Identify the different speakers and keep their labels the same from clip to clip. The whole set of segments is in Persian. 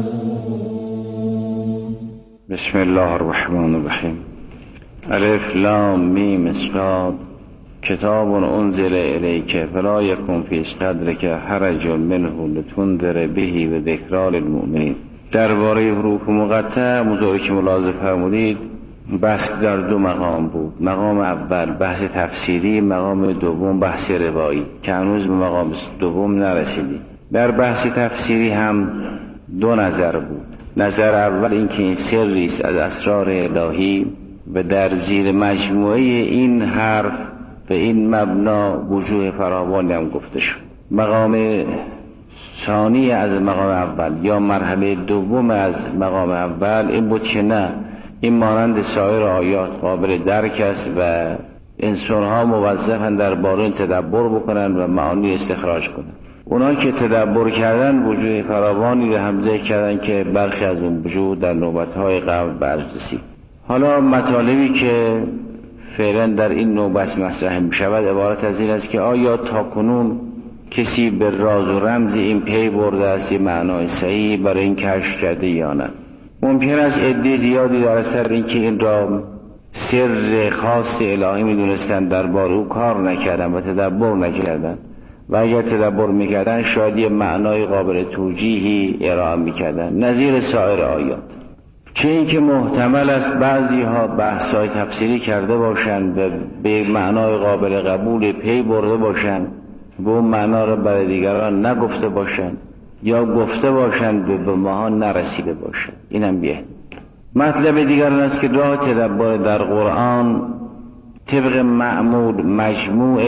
Speaker 1: بسم الله الرحمن الرحیم. الف لام میم صاد کتاب انزل الیک فلا یکن فی صدرک حرج منه لتنذر به و ذکری للمؤمنین. درباره حروف مقطع موضوعی که ملاحظه فرمودید بحث در دو مقام بود. مقام اول بحث تفسیری، مقام دوم بحث روایی که هنوز به مقام دوم نرسیدیم. در بحث تفسیری هم دو نظر بود. نظر اول اینکه این سری است از اسرار الهی و در زیر مجموعه این حرف و این مبنا وجوه فراوانی هم گفته شد. مقام ثانی از مقام اول یا مرحله دوم از مقام اول این بود که نه، این مانند سایر آیات قابل درک است و انسان‌ها موظفن در باره تدبر بکنن و معانی استخراج کنن. اونا که تدبر کردن وجوه فراوانی رو هم ذکر کردن که برخی از اون وجوه در نوبت‌های قبل برج رسید. حالا مطالبی که فعلا در این نوبت مطرح می شود عبارت از این است که آیا تاکنون کسی به راز و رمز این پی برده است یه معنای صحیح برای این کشف کرده یا نه؟ ممکن است عده زیادی در اثر اینکه این را سر خاص الهی می دونستن درباره او کار نکردن و تدبر نکردن و اگر تدبر میکردن شاید یه معنای قابل توجیهی ارائه میکردن نظیر سایر آیات. چه اینکه محتمل است بعضی ها بحث‌های تفسیری کرده باشند و به معنای قابل قبول پی برده باشند و اون معنا را برای دیگران نگفته باشند یا گفته باشند و به ما نرسیده باشند. اینم بیه. مطلب دیگر است که راه تدبر در قرآن طبق معمول مجموع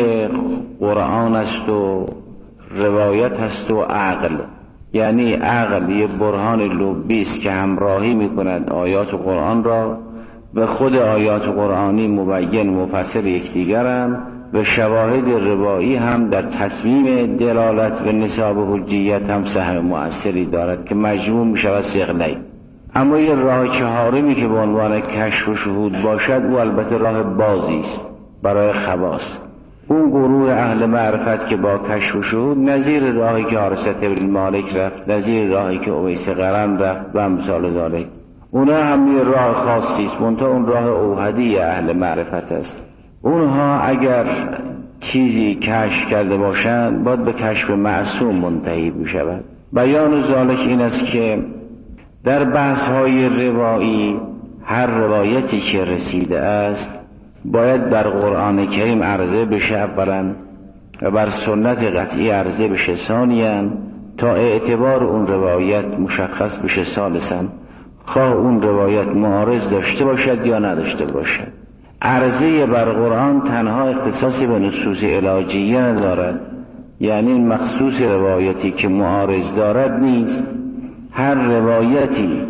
Speaker 1: قرآن است و روایت است و عقل. یعنی عقل یه برهان لبی است که همراهی می‌کند آیات قرآن را و خود آیات قرآنی مبین مفسر یکدیگرند و شواهد روایی هم در تصمیم دلالت و نصاب حجیت هم سهم مؤثری دارد که مجموع می‌شود ثقلین. اما یه راه چهارمی که به عنوان کشف و شهود باشد او البته راه بازی است برای خواص. اون گروه اهل معرفت که با کشف و شهود نظیر راهی که حارثة بن مالک رفت، نظیر راهی که اویس قرن رفت و امثال ذالک، اونا هم یه راه خاصی است، منتها اون راه اوحدی اهل معرفت است. اونها اگر چیزی کشف کرده باشند باید به کشف معصوم منتهی بشود. بیان ذالک این است که در بحث‌های روایی هر روایتی که رسیده است باید بر قرآن کریم عرضه بشه اولا و بر سنت قطعی عرضه بشه ثانیاً تا اعتبار اون روایت مشخص بشه ثالثاً، خواه اون روایت معارض داشته باشد یا نداشته باشد. عرضه بر قرآن تنها اختصاصی به نصوص علاجیه ندارد، یعنی مخصوص روایتی که معارض دارد نیست. هر روایتی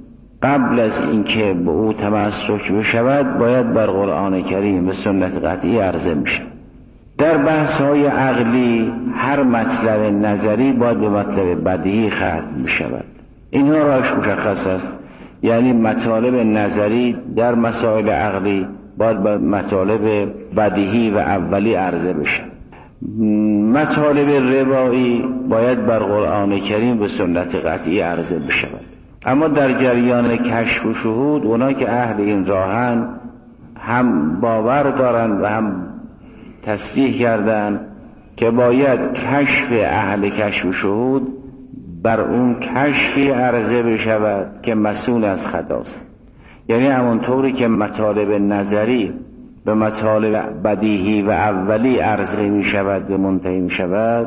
Speaker 1: قبل از اینکه به او تمسک بشود باید بر قرآن کریم و سنت قطعی عرضه میشه. در بحث‌های عقلی هر مطلب نظری باید به مطلب بدیهی ختم بشود. اینها راش مشخص است، یعنی مطالب نظری در مسائل عقلی باید به مطالب بدیهی و اولی عرضه بشه. مطالب روایی باید بر قرآن کریم و سنت قطعی عرضه بشود. اما در جریان کشف و شهود اونا که اهل این راهن هم باور دارن و هم تصریح کردن که باید کشف اهل کشف و شهود بر اون کشفی عرضه بشود که مسئول از خطاست. یعنی همونطوری که مطالب نظری به مطالب بدیهی و اولی عرضه می شود و منتهی می شود،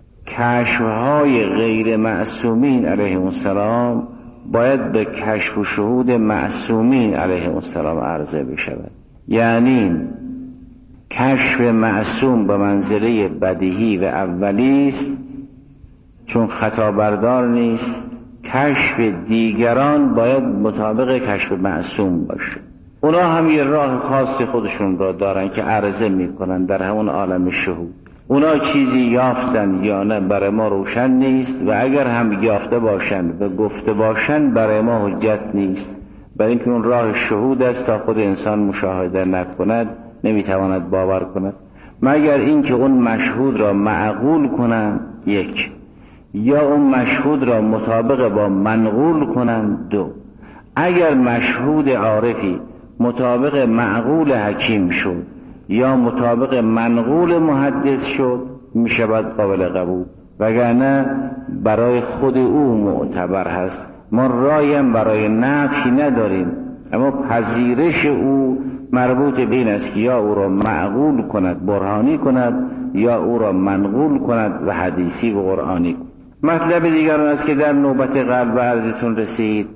Speaker 1: کشفهای غیر معصومین علیهم السلام باید به کشف و شهود معصومین علیهم السلام عرضه بشود. یعنی کشف معصوم به منزله بدیهی و اولی است چون خطا بردار نیست. کشف دیگران باید مطابق کشف معصوم باشه. اونا هم یه راه خاص خودشون را دارن که عرضه میکنن در همون عالم شهود. اونا چیزی یافتن یا نه برای ما روشن نیست و اگر هم یافته باشند و گفته باشند برای ما حجت نیست، برای اینکه اون راه شهود است. تا خود انسان مشاهده نکند نمیتواند باور کند، مگر اینکه اون مشهود را معقول کنند یک، یا اون مشهود را مطابق با منقول کنند. 2 اگر مشهود عارفی مطابق معقول حکیم شد یا مطابق منقول محدث شد می شود قابل قبول، وگرنه برای خود او معتبر هست. ما رایم برای نفی نداریم، اما پذیرش او مربوط به این است که یا او را معقول کند برهانی کند یا او را منقول کند و حدیثی و قرآنی کند. مطلب دیگر آن است که در نوبت قبل به عرضتون رسید،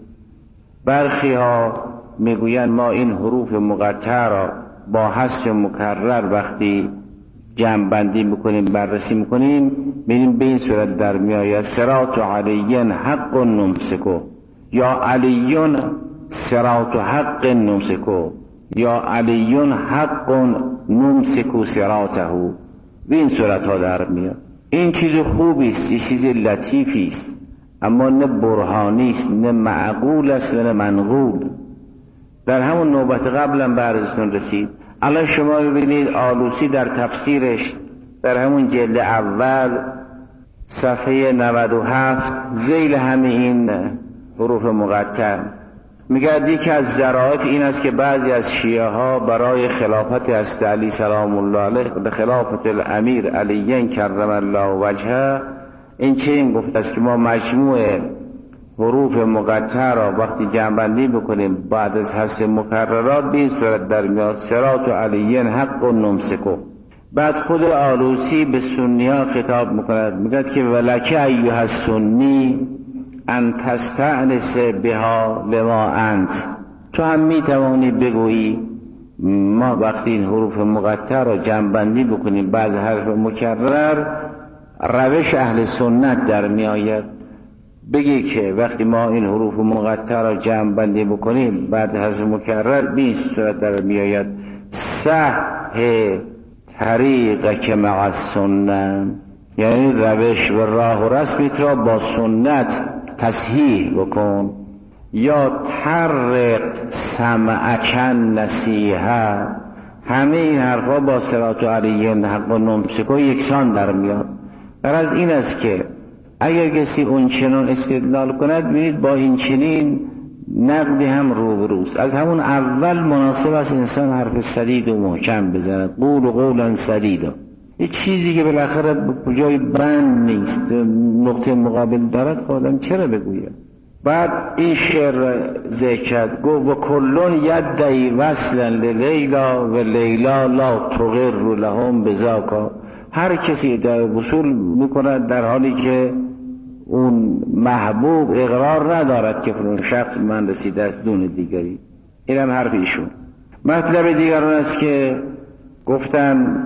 Speaker 1: برخی ها میگویند ما این حروف مقطع را با حذف مکرر وقتی جمع بندی میکنیم بررسی میکنیم ببینیم به این صورت در میآید صراط علی حق نمسکو یا علی صراط حق نمسکو یا علی حق نمسکو صراطه. به این صورت ها در میاد. این چیز خوبی است، این چیز لطیفی است، اما نه برهانی است، نه معقول است، نه منقول. در همون نوبت قبلا به عرضتون رسید. الان شما ببینید آلوسی در تفسیرش در همون جلد اول صفحه 97 ذیل همه این حروف مقطع میگه یکی از ظرافت این است که بعضی از شیعه ها برای خلافت حضرت علی سلام الله علیه به خلافت الامیر علی کرم الله وجهه این چنین گفته است که ما مجموع حروف مقطع را وقتی جمع‌بندی بکنیم بعد از حذف مکررات به این صورت در میاد صراط علی حق نمسکو. بعد خود آلوسی به سنی ها خطاب میکند، میگه که ولک ایها السنی ان تستأنس بها لما انت، تو هم میتوانی بگویی ما وقتی این حروف مقطع را جمع‌بندی بکنیم بعد حرف مکرر روش اهل سنت در میآید. بگی که وقتی ما این حروف مقطع را جمع بندی بکنیم بعد حذف مکرر به این صورت در میآید صح طریق که مع السنه، یعنی روش و راه و رسمت را با سنت تصحیح بکن. یا طرق سمعکن نصیحه، همه این حرفا با صراط علی حق و نمسکو یکسان در میاد. غرض این است که اگر کسی اون چنان استدلال کند ببینید با این چنین نقدی هم روبروست. از همون اول مناسب است انسان حرف سدید و محکم بزند، قول و قولا سدیدا، یه چیزی که بالاخره به جای بند نیست نقطه مقابل دارد خودم چرا بگوید. بعد این شعر ذکر گفت و کلون یدعی وصلا للیلا و لیلا لا تغر لهم بذاکا، هر کسی در وصول میکند در حالی که اون محبوب اقرار ندارد که فرون شخص من رسیده است دون دیگری. این هم حرف ایشون. مطلب دیگر اون است که گفتن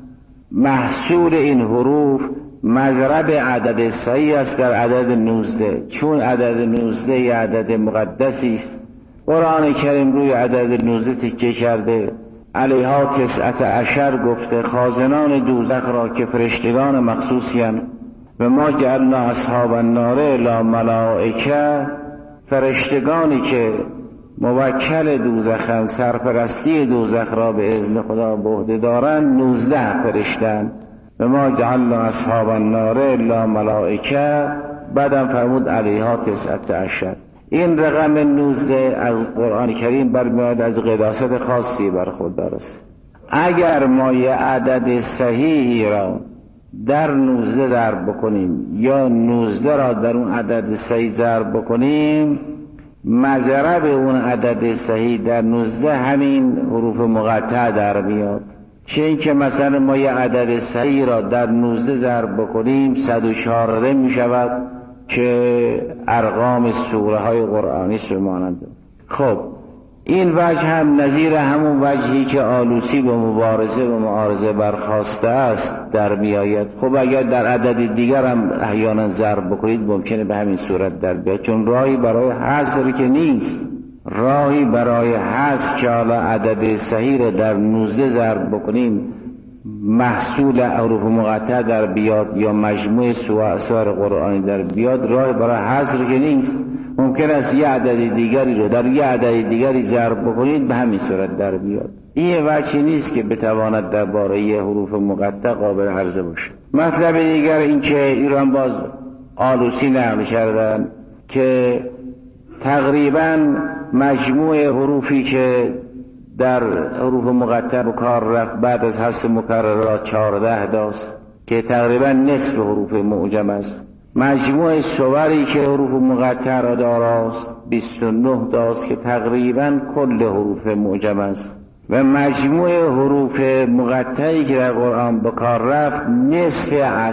Speaker 1: محصول این حروف مضرب عدد صحیح است در عدد 19، چون عدد 19 یه عدد مقدسی است. قرآن کریم روی عدد 19 تکیه کرده، علیها 19 گفته خازنان دوزخ را که فرشتگان مخصوصی هم و ما جعلنا اصحاب النار الا ملائکه، فرشتگانی که موکل دوزخن سرپرستی دوزخ را به اذن خدا به عهده دارن 19 فرشتن. و ما جعلنا اصحاب النار الا ملائکه، بعدم فرمود علیها 19. این رقم 19 از قرآن کریم برمیاد از قداست خاصی برخوردار است. اگر ما یه عدد صحیحی را در 19 ضرب بکنیم یا 19 را در اون عدد صحیح ضرب بکنیم، مضرب اون عدد صحیح در 19 همین حروف مقطع در میاد. چه این که مثلا ما یه عدد صحیح را در 19 ضرب بکنیم 114 می شود که ارقام سوره های قرآنی است مانند. خب این وجه هم نظیر همون وجهی که آلوسی به مبارزه و معارضه برخواسته است در میآید. خب اگر در عدد دیگر هم احیانا ضرب بکنید ممکنه به همین صورت در بیاد، چون راهی برای حذف که نیست. راهی برای حذف که حالا عدد صحیح را در 19 ضرب بکنیم محصول حروف مقطع در بیاد یا مجموع سور قرآنی در بیاد، راه برای حذف که نیست. ممکن است یه عدد دیگری رو در یه عدد دیگری ضرب بکنید به همین صورت در بیاد. این وجهی نیست که بتواند درباره حروف مقطع قابل عرضه باشه. مطلب دیگر این که ایران باز آلوسی نقل کردن که تقریبا مجموع حروفی که در حروف مقطع به کار رفت بعد از حذف مکررات 14 داست که تقریبا نصف حروف معجم است. مجموع صوری که حروف مقطع را داراست 29 داست که تقریبا کل حروف معجم است و مجموع حروف مقطعی که در قرآن به کار رفت نصف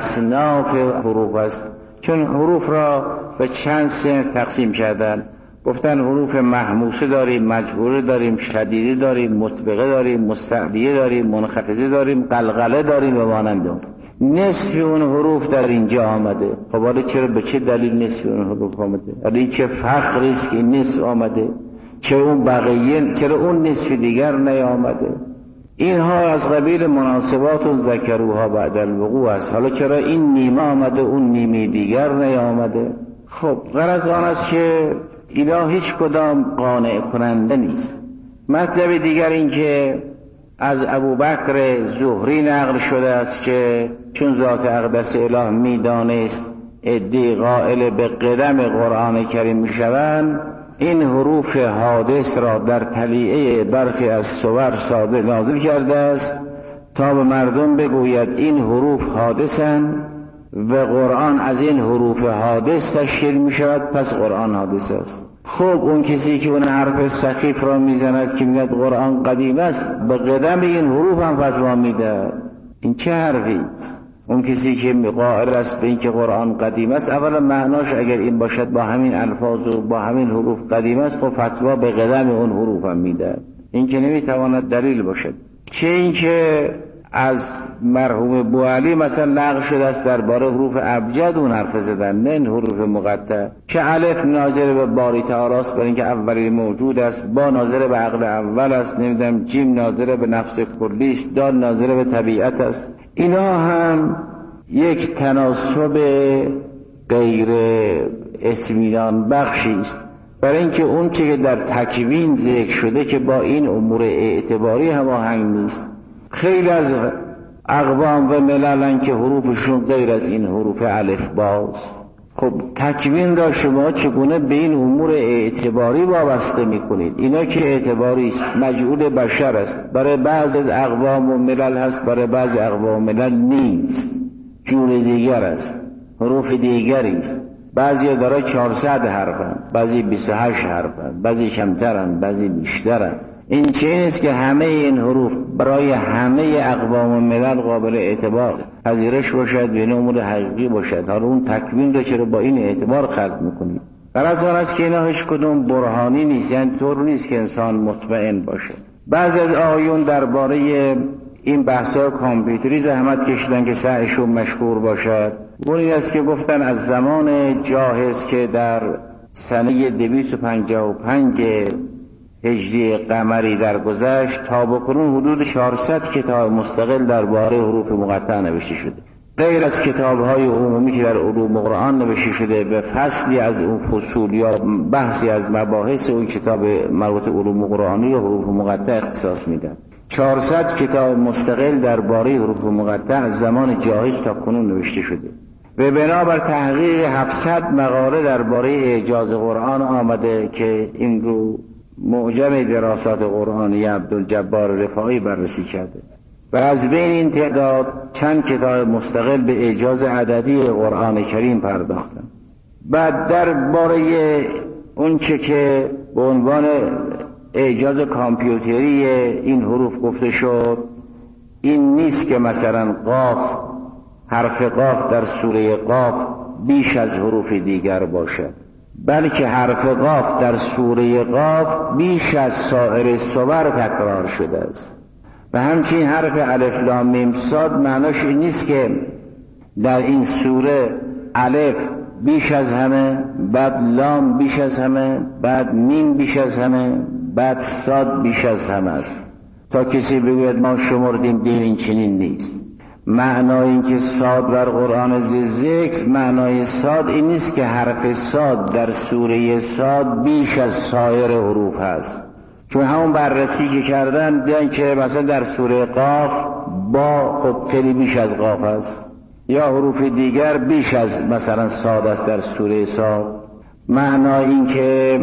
Speaker 1: اصناف حروف است. چون حروف را به چند صنف تقسیم کردن، گفتن حروف محموسه داریم، مجهوره داریم، شدیده داریم، مطبقه داریم، مستعلیه داریم، منخفضه داریم، قلقله داریم و مانند اون. نصف اون حروف در اینجا آمده. خب حالا چرا به چه دلیل نصف اون حروف آمده؟ حالا این چه فخری است که نصف آمده؟ چرا اون بقیه، چرا اون نصف دیگر نیامده؟ اینها از قبیل مناسبات ذکروها بعد الوقوع است. حالا چرا این نیمه آمده اون نیمه دیگر نیامده؟ خب غرض آن است که اینا هیچ کدام قانع کننده نیست. مطلب دیگر این که از ابوبکر زهری نقل شده است که چون ذات اقدس اله میدانست عده‌ای قائل به قدم قرآن کریم میشوند، این حروف حادث را در تلیعه برخی از صور ساده نازل کرده است تا به مردم بگوید این حروف حادثند و قرآن از این حروف حادث تشکیل می شود، پس قرآن حادث است. خب اون کسی که اون حرف سخیف را میزند که میگه قرآن قدیم است، به قدم این حروف هم فتوا میده. این چه حرفی است؟ اون کسی که قائل است به این که قرآن قدیم است، اولا معناش اگر این باشد با همین الفاظ و با همین حروف قدیم است، خب فتوا به قدم اون حروف هم میده. این که نمیتواند دلیل باشد. چه این که از مرحوم بوعلی مثلا نقل شده است درباره حروف ابجد اون حرف زدن، نه این حروف مقطع، که الف ناظر به باری تعالی است برای اینکه اولی موجود است، با ناظر به عقل اول است، نمیدونم جیم ناظر به نفس کلی است، دال ناظر به طبیعت است. اینا هم یک تناسب غیر اطمینان بخشی است، برای اینکه اون چه که در تکوین ذکر شده که با این امور اعتباری هماهنگ نیست. خیلی از اقوام و مللن که حروفشون غیر از این حروف الف باست. خب تکوین را شما چگونه به این امور اعتباری وابسته میکنید؟ اینا که اعتباری است، مجعول بشر است، برای بعض از اقوام و ملل هست، برای بعض اقوام و ملل نیست، جور دیگر است، حروف دیگری است. بعضی داره 400 حرفن، بعضی 28 حرفن، بعضی کمترن، بعضی بیشترن. این چه نیست که همه این حروف برای همه اقوام و ملل قابل اعتبار پذیرش باشد و این امور حقیقی باشد. حالا اون تکوین رو چرا با این اعتبار خلق میکنید؟ غرض آن است که اینا هیچ کدوم برهانی نیست، یعنی طور نیست که انسان مطمئن باشه. بعضی از آیون درباره این بحث‌های کامپیوتری زحمت کشیدن که سعیشون مشکور باشد. اون این است که گفتن از زمان جاهز که در سنه 255 هجری قمری درگذشت تا بکنون حدود 400 کتاب مستقل درباره حروف مقطع نوشته شده. غیر از کتاب‌های عمومی که در علوم قرآن نوشته شده به فصلی از اون فصول یا بحثی از مباحث اون کتاب مربوط علوم قرآنی و حروف مقطع اختصاص میدن. 400 کتاب مستقل درباره حروف مقطع از زمان جاهز تا کنون نوشته شده و بنابر تحقیق 700 مقاله درباره اعجاز قرآن آمده که این رو معجم دراسات قرآنی عبدالجبار رفاعی بررسی کرده و از بین این تعداد چند کتاب مستقل به اعجاز عددی قرآن کریم پرداختن. بعد درباره اون چه که به عنوان اعجاز کامپیوتری این حروف گفته شد، این نیست که مثلا قاف، حرف قاف در سوره قاف بیش از حروف دیگر باشد، بلکه حرف قاف در سوره قاف بیش از سایر سور تکرار شده است. و همچنین حرف الف لام میم صاد معناش این نیست که در این سوره الف بیش از همه، بعد لام بیش از همه، بعد میم بیش از همه، بعد صاد بیش از همه است تا کسی بگوید ما شمردیم. دین این چنین نیست. معنای این که صاد در قرآن ذکر، معنای صاد این نیست که حرف صاد در سوره صاد بیش از سایر حروف هست، چون همون بررسی که کردن دیدن که مثلا در سوره قاف با خب خیلی بیش از قاف هست، یا حروف دیگر بیش از مثلا صاد است در سوره صاد. معنای این که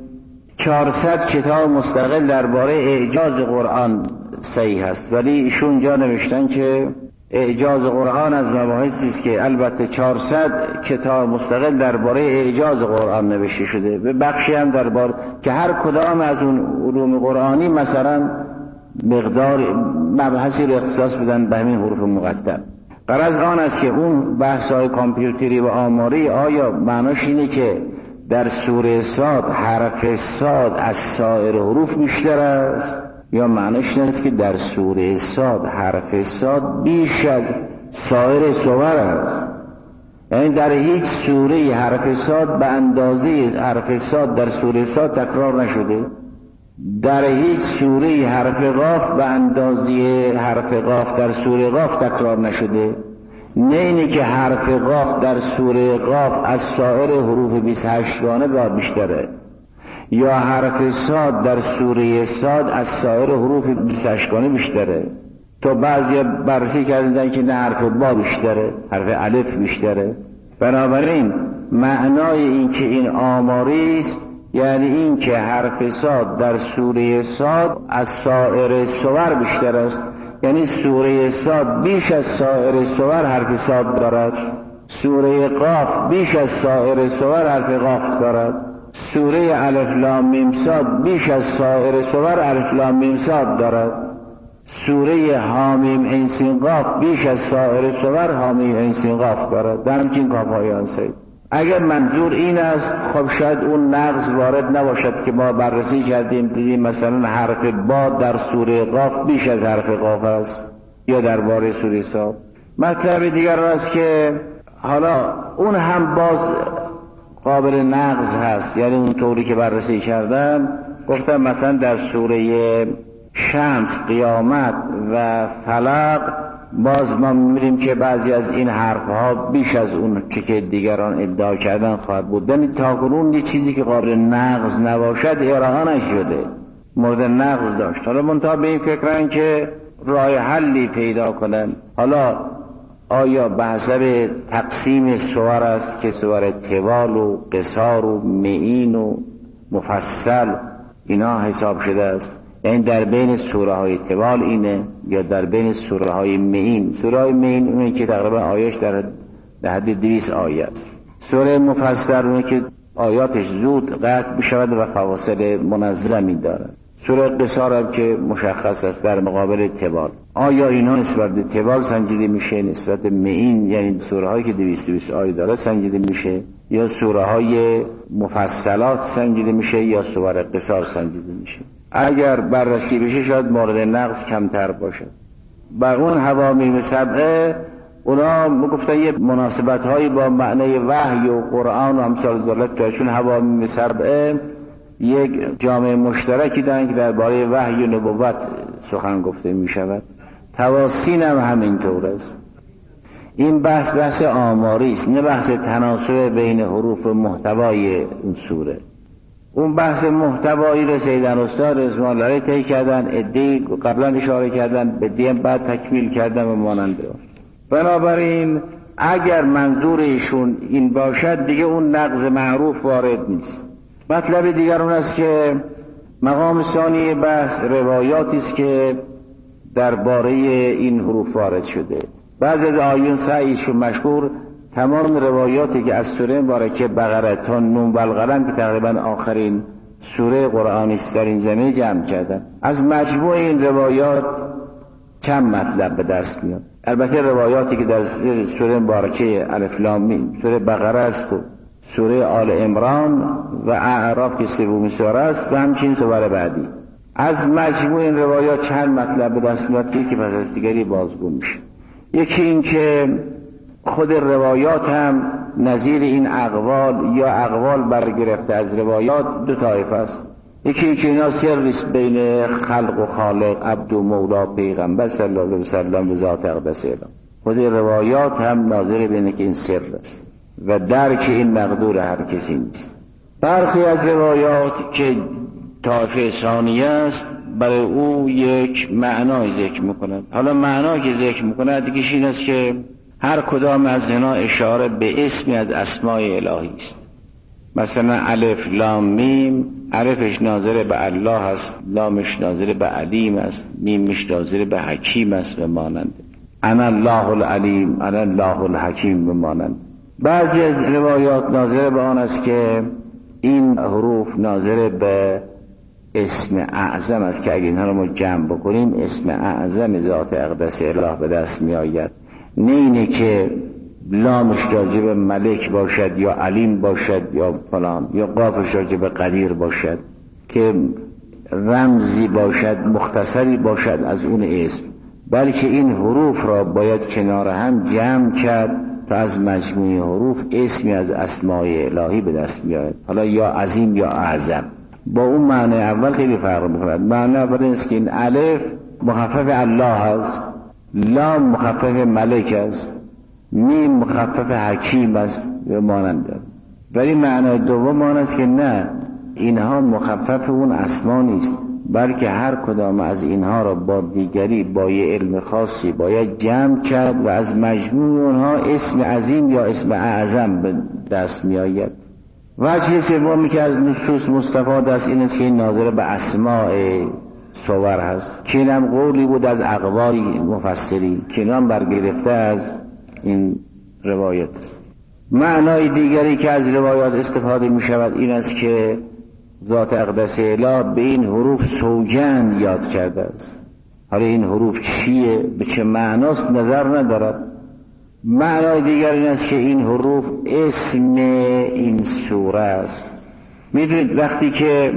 Speaker 1: 400 کتاب مستقل درباره اعجاز قرآن صحیح هست، ولی ایشون جا نوشتن که اعجاز قرآن از مباحثی است که البته 400 کتاب مستقل درباره اعجاز قرآن نوشته شده، به بخشی هم درباره که هر کدام از اون علوم قرآنی مثلا مقدار مبحثی رو اختصاص بدن به همین حروف مقدم. غرض آن است که اون بحث‌های کامپیوتری و آماری آیا معناش اینه که در سوره صاد حرف صاد از سایر حروف بیشتر است، یا معناش این است که در سوره صاد حرف صاد بیش از سایر سور است؟ یعنی در هیچ سوره حرف صاد به اندازه حرف صاد در سوره صاد تکرار نشده، در هیچ سوره حرف قاف به اندازه حرف قاف در سوره قاف تکرار نشده. نه اینه که حرف قاف در سوره قاف از سایر حروف 28 گانه بیشتره، یا حرف صاد در سوره صاد از سایر حروف 28 گانه بیشتره. تو بعضی بررسی کردن که نه حرف با بیشتره، حرف الف بیشتره. بنابراین معنای این که این آماری است یعنی این که حرف صاد در سوره صاد از سایر سور بیشتر است، یعنی سوره صاد بیش از سایر سور حرف صاد دارد، سوره قاف بیش از سایر سور حرف قاف دارد، سوره الف لام میم صاد بیش از سایر سور الف لام میم صاد دارد، سوره حامیم عین سین قاف بیش از سایر سور حامیم عین سین قاف دارد. در همچین کافایان سید. اگر منظور این است خب شاید اون نقض وارد نباشد که ما بررسی کردیم دیدیم مثلا حرف با در سوره قاف بیش از حرف قاف است یا درباره سوره صاد. مطلب دیگر است که حالا اون هم باز قابل نقض هست، یعنی اون طوری که بررسی کردم گفتم مثلا در سوره شمس، قیامت و فلق باز ما می‌بینیم که بعضی از این حرفها بیش از اون چه که دیگران ادعا کردن خواهد بود. یعنی تاکنون یه چیزی که قابل نقض نباشد ارائه نشده، مورد نقض داشت. حالا منتها به این فکرن که راه حلی پیدا کنن. حالا آیا به حسب تقسیم سور است که سور طوال و قصار و معین و مفصل اینا حساب شده است، یعنی در بین سوره های طوال اینه یا در بین سوره های معین؟ سوره های معین اونه که تقریبا آیاش در حد 200 آیه است. سوره مفصل اونه که آیاتش زود قطع بشود و فواصل منظمی دارد. سوره قصار هم که مشخص است در مقابل طوال. آیا اینا نسبت به طوال سنجیده میشه، نسبت به معین یعنی سوره هایی که 200 آیه داره سنجیده میشه، یا سوره های مفصلات سنجیده میشه یا سوره قصار سنجیده میشه؟ اگر بررسی بشه شاید مورد نقض کمتر باشد. بر اون حوامیم سبعه اونا گفتن یه مناسبت هایی با معنی وحی و قرآن و امثال ذالک داره، چون حوامیم سبعه یک جامعه مشترکی دارن که درباره وحی و نبوت سخن گفته می شود. تواسین هم همینطور است. این بحث آماری است، نه بحث تناسب بین حروف محتوای این سوره. اون بحث محتوایی رو سیدن استاد رضوان الله علیه طی کردن، عده‌ای قبلا اشاره کردن، به دیم بعد تکمیل کردن و مانند. بنابراین اگر منظور ایشون این باشد دیگه اون نقض معروف وارد نیست. مطلب دیگر اون است که مقام ثانی بحث روایاتی است که درباره این حروف وارد شده. بعضی از آیون سعیشون مشهور تمام روایاتی که از سوره مبارکه بقره تا نون و القلم که تقریبا آخرین سوره قرآنی است در این زمینه جمع کردن. از مجموع این روایات چند مطلب به دست میاد. البته روایاتی که در سوره مبارکه الف لام میم، سوره بقره است و سوره آل عمران و اعراف که سومین سوره است و همچنین سوره بعدی. از مجموع این روایات چند مطلب به دست میاد که پس از دیگری بازگو میشه. یکی این که خود روایات هم نظیر این اقوال یا اقوال برگرفته از روایات دو طایفه است. یکی که اینا سریست بین خلق و خالق، عبد و مولا، پیغمبر صلی الله علیه و سلم و ذات اقدس اله. خود روایات هم ناظر بینه که این سر است و درک این مقدور هر کسی نیست. برخی از روایات که طایفه ثانیه است برای او یک معنای ذکر میکند. حالا معنایی که ذکر میکند دیگه این است که هر کدام از اینا اشاره به اسمی از اسماء الهی است. مثلا الف لام میم، الفش ناظر به الله است، لامش ناظر به علیم است، میمش ناظر به حکیم است و مانند. انا الله العلیم، انا الله الحکیم و مانند. بعضی از روایات ناظر به آن است که این حروف ناظر به اسم اعظم است که اگه اینها رو ما جمع بکنیم اسم اعظم ذات اقدس اله به دست می آید. نه اینه که لامش راجع به ملک باشد یا علیم باشد یا فلان، یا قافش راجع به قدیر باشد که رمزی باشد مختصری باشد از اون اسم، بلکه این حروف را باید کنار هم جمع کرد تا از مجموعه حروف اسمی از اسماء الهی به دست بیاید. حالا یا عظیم یا اعظم. با اون معنی اول خیلی فرق می‌کند. معنی اول این است که این الف مخفف الله است، لام مخفف ملک است، میم مخفف حکیم است و مانند. ولی معنی دوم آن است که نه، اینها مخفف اون اسما نیست، بلکه هر کدام از اینها را با دیگری با یه علم خاصی باید جمع کرد و از مجموع اونها اسم عظیم یا اسم اعظم به دست می آید. وجه سومی که از نصوص مستفاد است این است که این ناظر به اسماء صور هست که اینم قولی بود از اقوال مفسرین که اینم برگرفته از این روایت است. معنای دیگری که از روایات استفاده می شود این است که ذات اقدس اله به این حروف سوگند یاد کرده است. حالا این حروف چیه، به چه معناست نظر ندارد. معنای دیگر این است که این حروف اسم این سوره است. میدونید وقتی که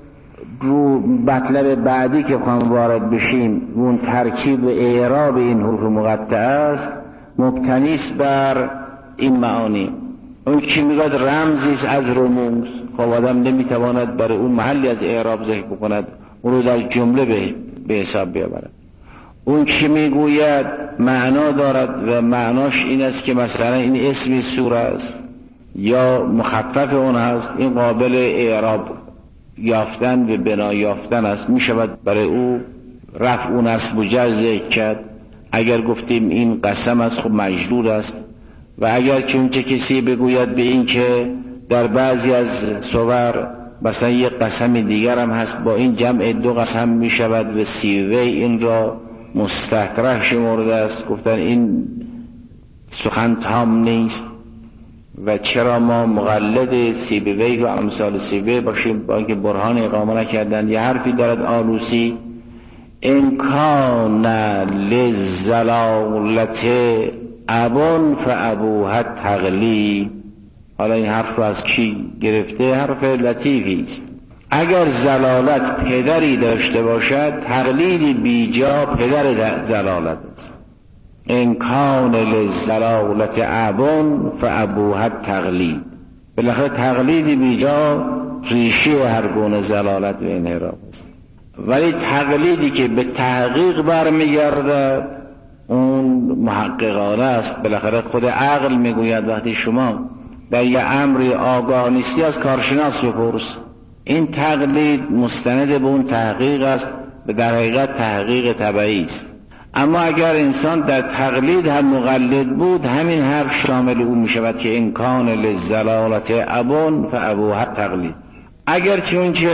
Speaker 1: رو مطلب بعدی که بخوام وارد بشیم اون ترکیب اعراب این حروف مقطعه است، مبتنی است بر این معانی. اون که میگوید رمزی است از رموز، خب آدم نمیتواند برای اون محلی از اعراب ذکر بکند، اون رو در جمله به حساب بیاورد. اون که میگوید معنا دارد و معناش این است که مثلا این اسمی سوره است یا مخفف اون هست، این قابل اعراب یافتن و بنا یافتن است، میشود برای او رفع و نصب و جر ذکر کرد. اگر گفتیم این قسم است خب مجرور است، و اگر چون چه کسی بگوید به این که در بعضی از صور مثلا یک قسم دیگر هم هست، با این جمع دو قسم می شود و سیوه این را مستکره شمرده است، گفتن این سخن تام نیست و چرا ما مقلد سیبوی و امثال سیبوی باشیم با اینکه برهان اقامه نکردن. یه حرفی دارد آلوسی، انکان للزلالت ابون فابوها تقلی. حالا این حرف رو از کی گرفته؟ حرف لطیفی است. اگر زلالت پدری داشته باشد تقلید بیجا پدر زلالت است. انکان للزلالت ابون فابوها تقلید. بالاخره تقلید بیجا ریشه هر گونه زلالت و انحراف است. ولی تقلیدی که به تحقیق برمیگردد اون محققانه است. بالاخره خود عقل میگوید وقتی شما در یه امری آگاه نیستی از کارشناس بپرس. این تقلید مستند به اون تحقیق است، به در حقیقت تحقیق طبعی است. اما اگر انسان در تقلید هم مقلد بود همین حرف شامل او می شود که انکان للزلالت ابون فابوها تقلید. اگر چون که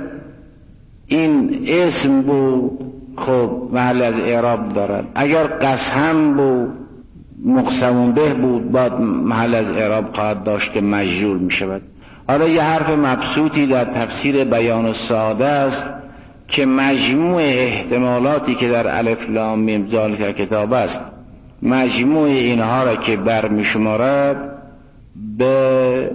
Speaker 1: این اسم بود خب محل از اعراب دارد، اگر قسم بود مقسم به بود بعد محل از اعراب خواهد داشت که مجرور می شود. حالا یه حرف مبسوطی در تفسیر بیان الساده است که مجموع احتمالاتی که در الف لام میم ذالک کتاب است، مجموع اینها را که برمی شمارد به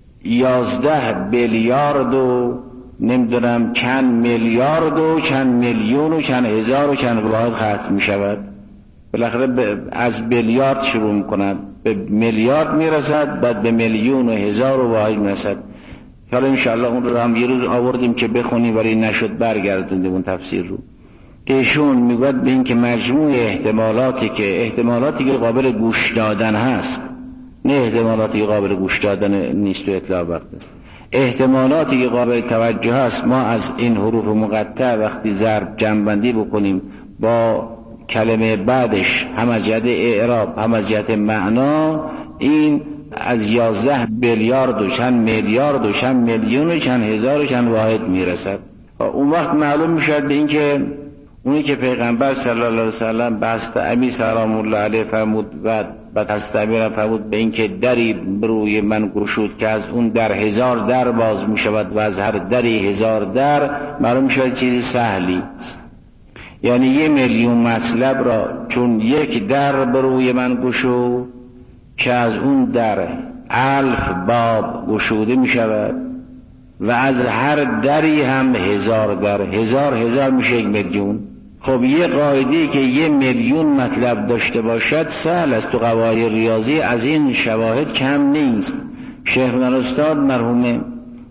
Speaker 1: 11 بیلیارد و نمیدونم چند میلیارد و چند میلیون و چند هزار و چند واحد ختم می شود. بالاخره از بیلیارد شروع می کند، به میلیارد می رسد، بعد به میلیون و هزار و واحد می رسد. حالا انشاءالله اون رو هم یه روز آوردیم که بخونیم ولی نشد، برگردوندیم اون تفسیر رو. ایشون میگوید به این که مجموع احتمالاتی که قابل گوش دادن هست، نه احتمالاتی که قابل گوش دادن نیست و اطلاع وقت است، احتمالاتی که قابل توجه هست، ما از این حروف مقطع وقتی ضرب جمع بندی بکنیم با کلمه بعدش هم از جهت اعراب هم از جهت معنا این از 11 بیلیارد و چند میلیارد و چند میلیون و چند هزار و چند واحد میرسد. اون وقت معلوم میشد به این که اونی که پیغمبر صلی الله علیه وسلم به حضرت امیر سلام الله علیه فرمود و بعد حضرت امیر فرمود به این که دری بروی من گشود که از اون در 1000 در باز میشود و از هر دری 1000 در، معلوم میشود چیزی سهلی است. یعنی 1,000,000 مطلب را چون یک در بروی من گشود که از اون در 1000 باب گشوده میشود و از هر دری هم 1000 در، 1000 میشه 1,000,000. خب یه قاعده‌ای که 1,000,000 مطلب داشته باشد سهل است، تو قواعد ریاضی از این شواهد کم نیست. شیخ استاد مرحوم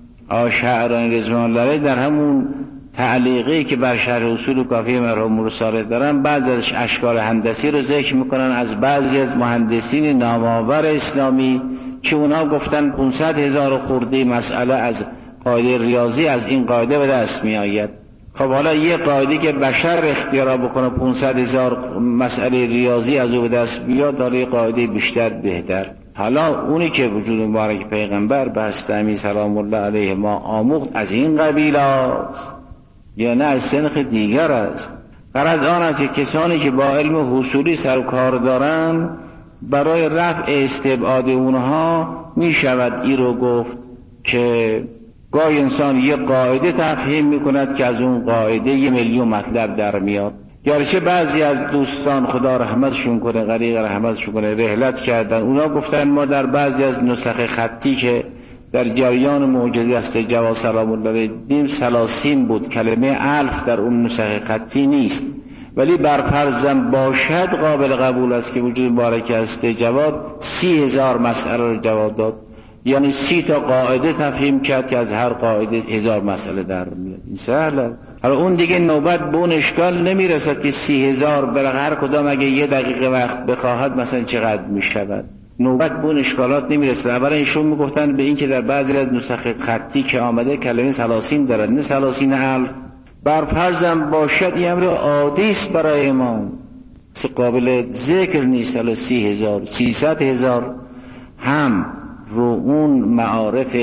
Speaker 1: آشعرانی رضوان الله در همون تعلیقی که بر شرح اصول کافی مرحوم مرسال دارن بعضی از اشکال هندسی رو ذکر میکنن از بعضی از مهندسین نامآور اسلامی که اونا گفتن 500,000 خورده مسئله از قاعده ریاضی از این قاعده به دست می آید. خب حالا یه قاعده که بشر اختیار بکنه 500,000 مسئله ریاضی از او به دست بیاد، حالا یه قاعده بیشتر بهتر. حالا اونی که وجود مبارک پیغمبر به حضرت امیر سلام الله علیه ما آموخت از این قبیل است یا نه از سنخ دیگر است؟ غرض آن است که کسانی که با علم حصولی سر و کار دارن برای رفع استبعاد اونها می شود این رو گفت که گاهی انسان یه قاعده تفهیم می کند که از اون قاعده 1,000,000 مطلب در میاد. گرچه بعضی از دوستان خدا رحمتشون کنه غریق رحمتشون کنه رحلت کردن، اونا گفتن ما در بعضی از نسخ خطی که در جریان معجزه است جواد سلام الله دیدیم 30 بود، کلمه 1000 در اون نسخ خطی نیست، ولی بر فرضم باشد قابل قبول است که وجود مبارک است جواد 30,000 مسئله رو جواب داد، یعنی 30 تا قاعده تفهیم کرد که از هر قاعده 1000 مسئله در میاد. این سهل است. حالا اون دیگه نوبت به اون اشکال نمیرسد که 30,000 برای هر کدام اگه 1 دقیقه وقت بخواهد مثلا چقدر میشود، نوبت به اون اشکالات نمیرسد. اولا ایشون میگفتن به این که در بعضی از نسخ خطی که آمده کلمه 30 دارد نه 30,000. بر فرضم باشد این امر عادی است برای امام، قابل ذکر نیست. حالا 30,000 300,000 هم رو اون معارف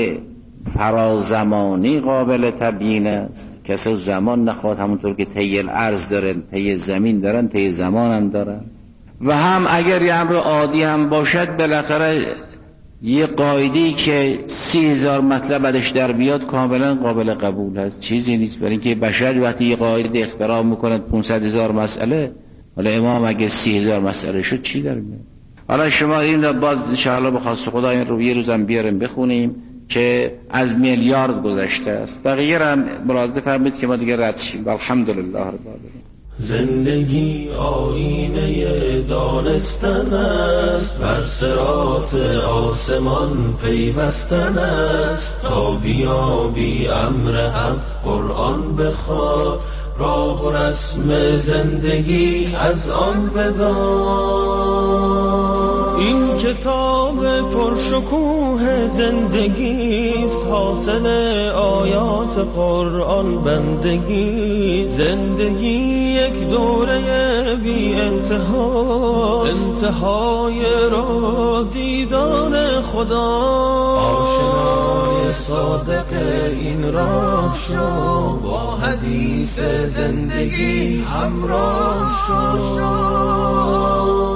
Speaker 1: فرازمانی قابل تبیین است، کسی زمان نخواد، همونطور که طی الارض دارن طی زمین دارن طی زمان هم دارن. و هم اگر یه امر عادی هم باشد بالاخره یه قاعده‌ای که 30,000 مطلب ازش در بیاد کاملا قابل قبول است، چیزی نیست. برای اینکه بشر وقتی یه قاعده اختراع میکند 500,000 مسئله، حالا امام اگه 30,000 مسئله شد چی در میاد؟ حالا شما این باز انشاءالله به خواست خدا این رو یه روزم بیاریم بخونیم که از میلیارد گذشته است. بقیه را ملاحظه فرمایید که ما دیگه رد شیم. الحمدلله رب العالمین.
Speaker 2: زندگی آینه دانستن است، بر صراط آسمان پیوستن است، تا بیابی امر حق قرآن بخوان، راه و رسم زندگی از آن بدان. این کتاب پرشکوه زندگیست، حاصل آیات قرآن بندگی. زندگی یک دوره بی انتها، انتهای راه دیدار خدا. آشنای صادق این راه شو، با حدیث زندگی همراه شو.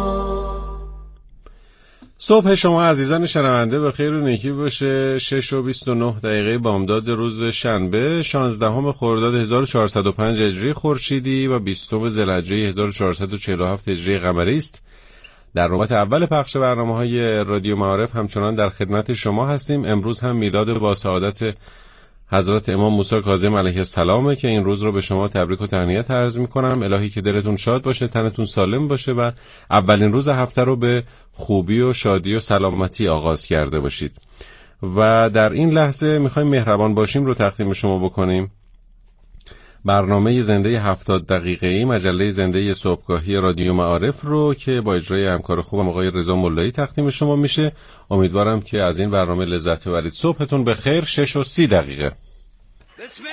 Speaker 3: صبح شما عزیزان شنونده به خیر و نیکی باشه. 6:29 بامداد روز شنبه 16 خرداد 1405 هجری خورشیدی و 20 ذوالحجه 1447 هجری قمری است. در نوبت اول پخش برنامه‌های رادیو معارف همچنان در خدمت شما هستیم. امروز هم میلاد با سعادت حضرت امام موسی کاظم علیه السلامه که این روز رو به شما تبریک و تهنیت عرض می‌کنم. الهی که دلتون شاد باشه، تنتون سالم باشه و اولین روز هفته رو به خوبی و شادی و سلامتی آغاز کرده باشید. و در این لحظه می‌خوایم مهربان باشیم رو تقدیم شما بکنیم. برنامه زنده 70 دقیقه‌ای مجله زنده صبحگاهی رادیو معارف رو که با اجرای همکار خوبم آقای رضا ملایی تقدیم شما میشه. امیدوارم که از این برنامه لذت ببرید. صبحتون بخیر. 6:30